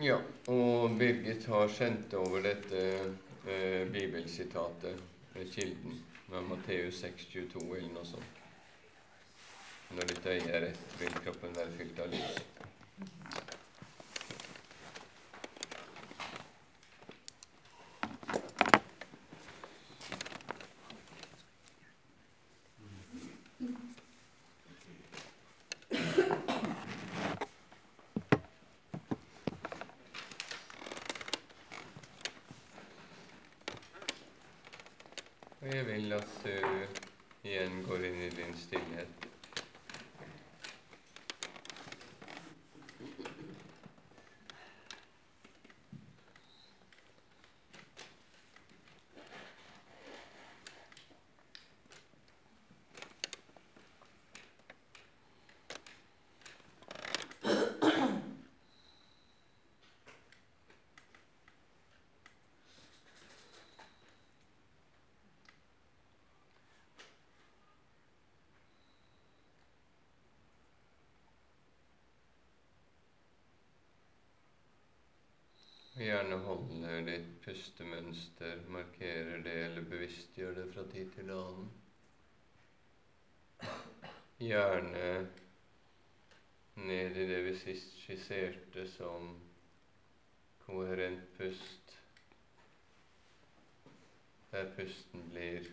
Ja, og Birgit har sendt over dette bibelsitatet ved kilden med Matteus 6,22 eller noe sånt. Når ditt øye er rett, vil kroppen være fylt av lys. Og jeg vil at du igjen går inn i din stillhet. Og gjerne holder ditt pustemønster, markerer det eller bevisstgjør det fra tid til annen. Gjerne ned i det vi sist skisserte som koherent pust, der pusten blir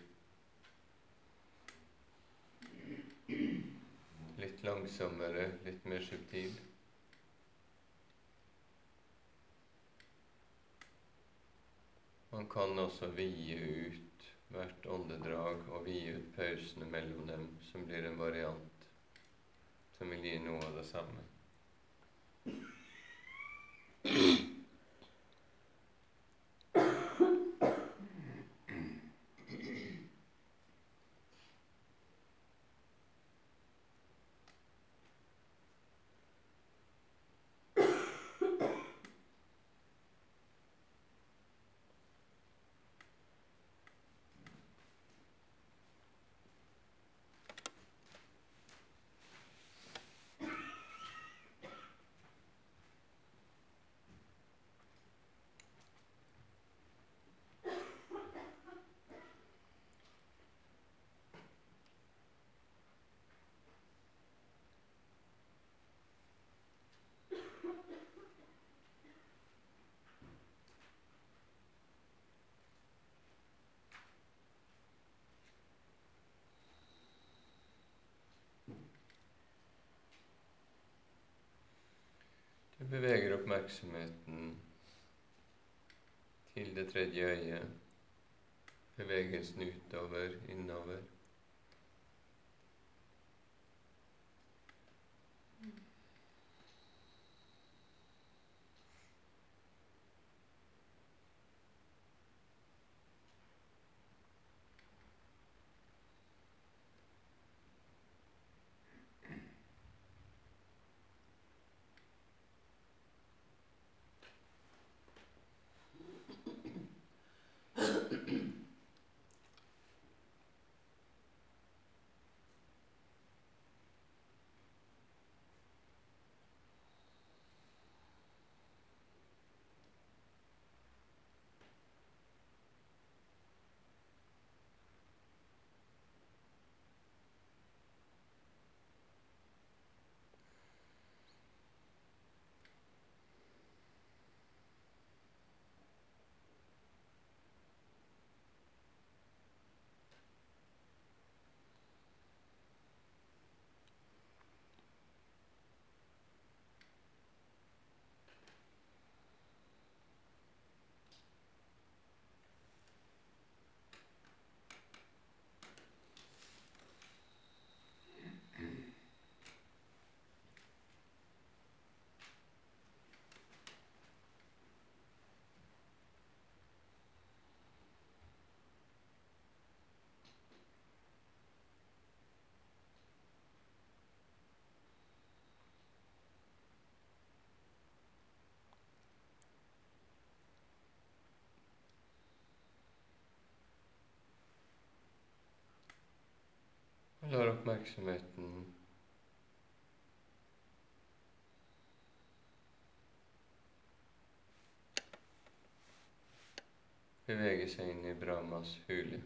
litt langsommere, litt mer subtil. Man kan også vie ut hvert åndedrag og vie ut pausene mellom dem, som blir en variant som vil gi noe av det samme. Du beveger oppmerksomheten til det tredje øyet, bevegelsen utover, innover. Og lar oppmerksomheten bevege seg inn i Brahmas hule.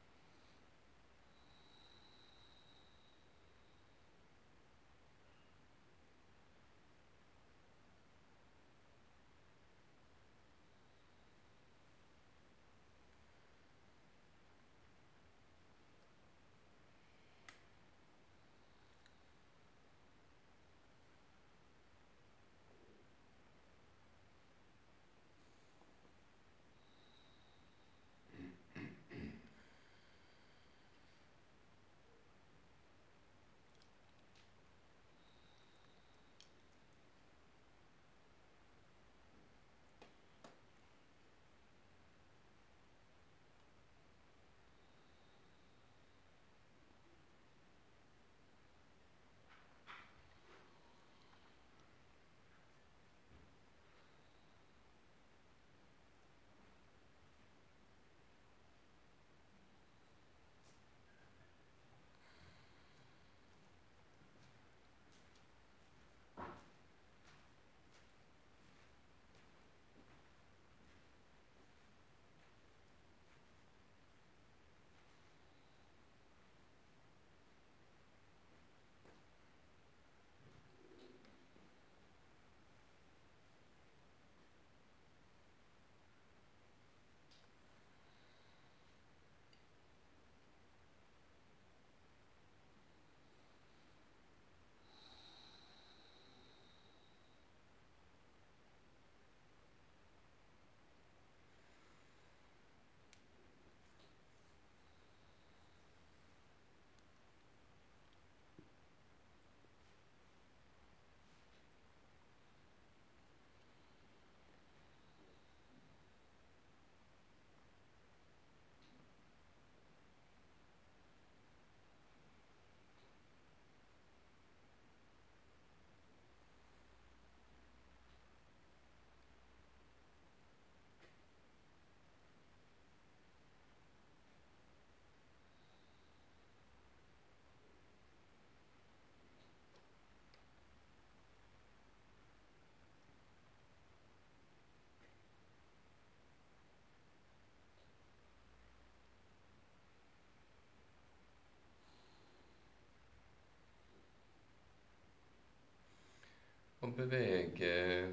Og bevege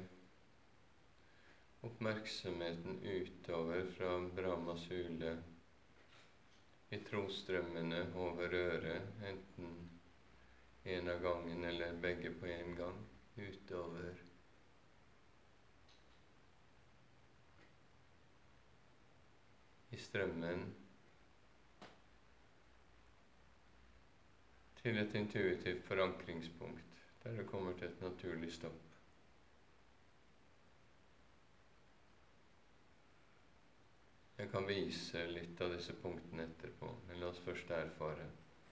oppmerksomheten utover fra Brahmas hule i trostrømmene over øret, enten en av gangen eller begge på en gang, utover i strømmen til et intuitivt forankringspunkt, der det kommer til et naturlig stopp. Jeg kan vise litt av disse punktene etterpå, men la oss først erfare.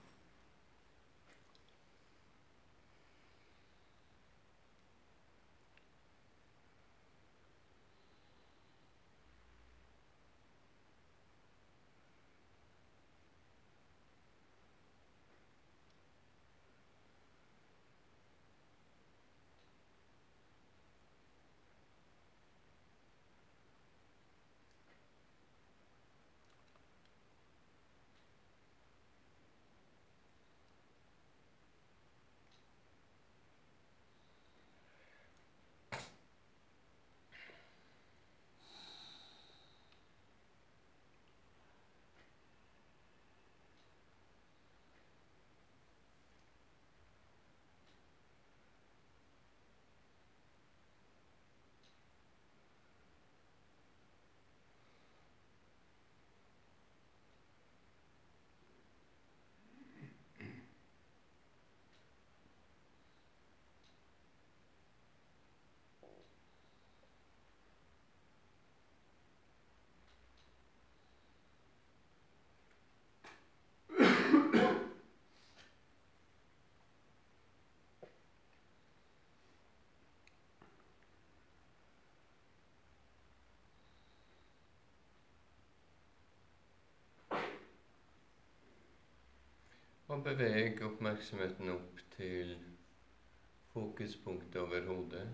Og beveg oppmerksomheten opp til fokuspunktet over hodet.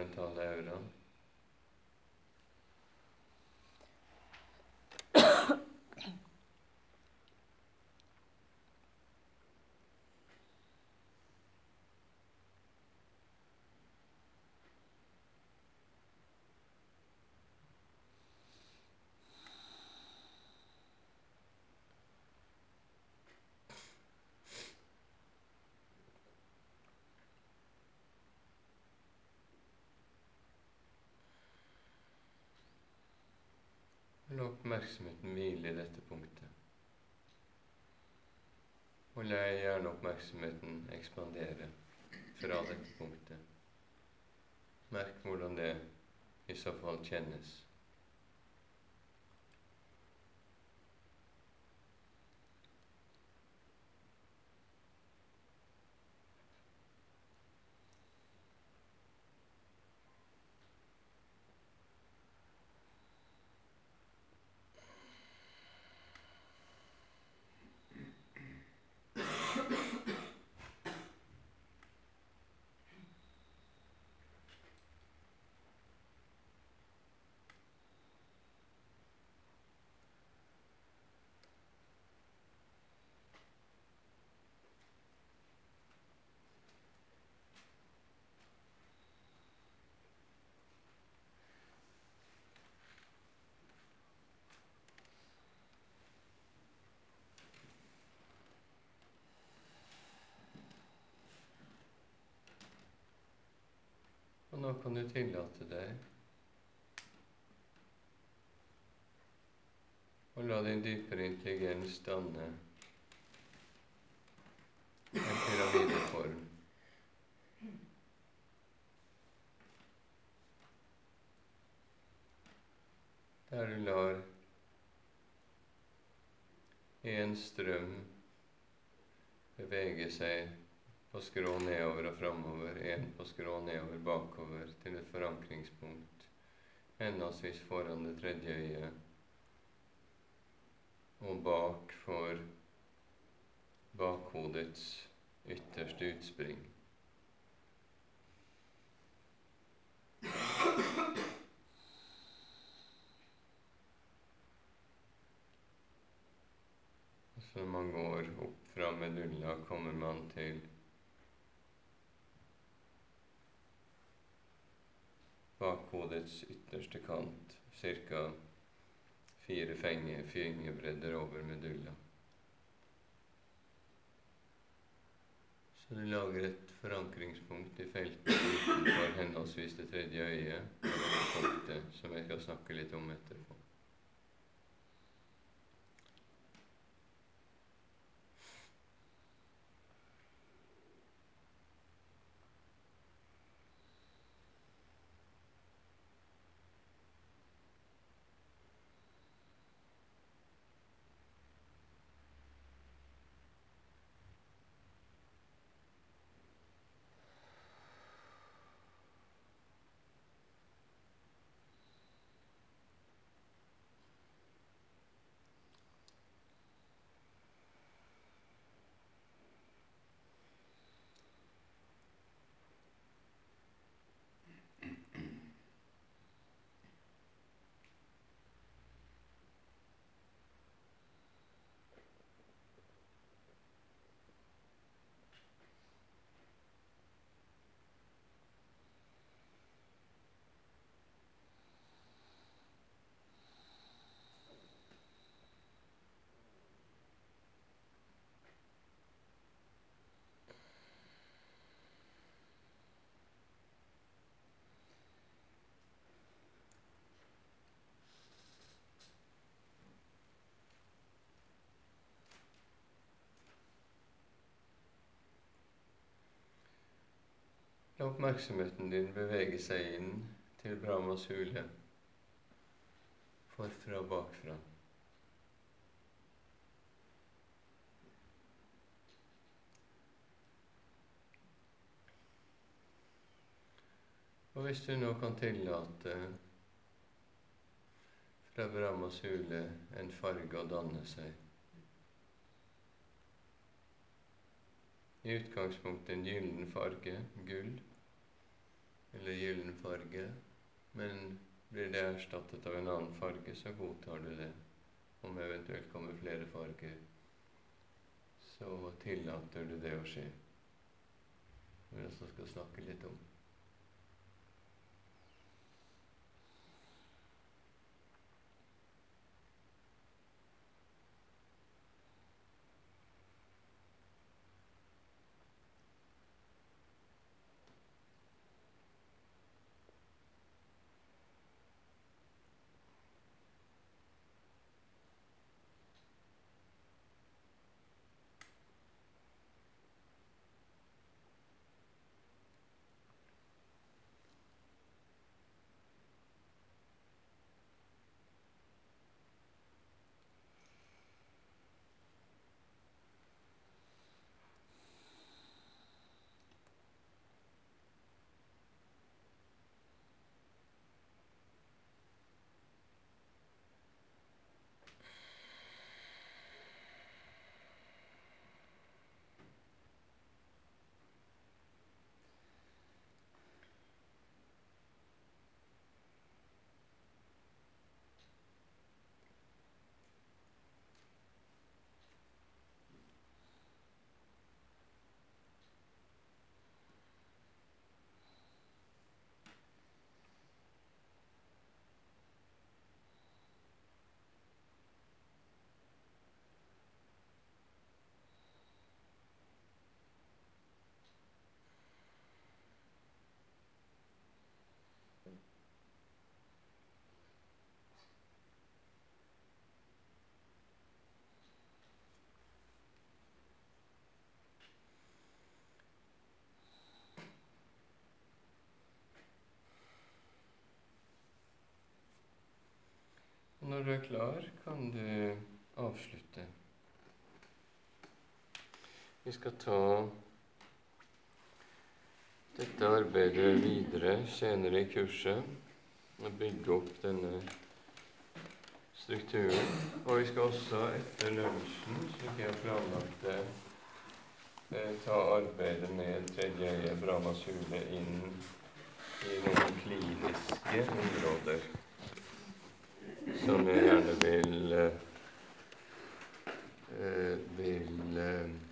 mentale auraen. La oppmerksomheten hvile i dette punktet. Og la gjerne oppmerksomheten ekspandere fra dette punktet. Merk hvordan det i så fall kjennes. Og nå kan du tillate deg å la din dypere intelligens danne en pyramideform. Der du lar en strøm bevege seg på skrå nedover og framover, en på skrå nedover bakover til et forankringspunkt, henholdsvis foran det tredje øyet og bak for bakhodets ytterste utspring. Så når man går opp fra medulla, kommer man til bakhodets ytterste kant, ca. 4 fingerbredder over medulla. Så du lager et forankringspunkt i feltet utenfor henholdsvis det tredje øyet og det punktet som jeg skal snakke litt om etterpå. La oppmerksomheten din bevege seg inn til Brahmas hule, forfra og bakfra. Og hvis du nå kan tillate fra Brahmas hule en farge å danne seg. I utgangspunktet en gyllen farge, gull, eller gyllen farge, men blir det erstattet av en annen farge, så godtar du det. Om eventuelt kommer flere farger, så tillater du det å skje. Det er det jeg skal snakke litt om. Når du er klar, kan du avslutte. Vi skal ta dette arbeidet videre senere i kurset og bygge opp denne strukturen. Og vi skal også etter lunsjen, slik jeg har planlagt det, ta arbeidet med tredje øye, Brahmas hule, inn i noen kliniske områder som jeg gjerne vil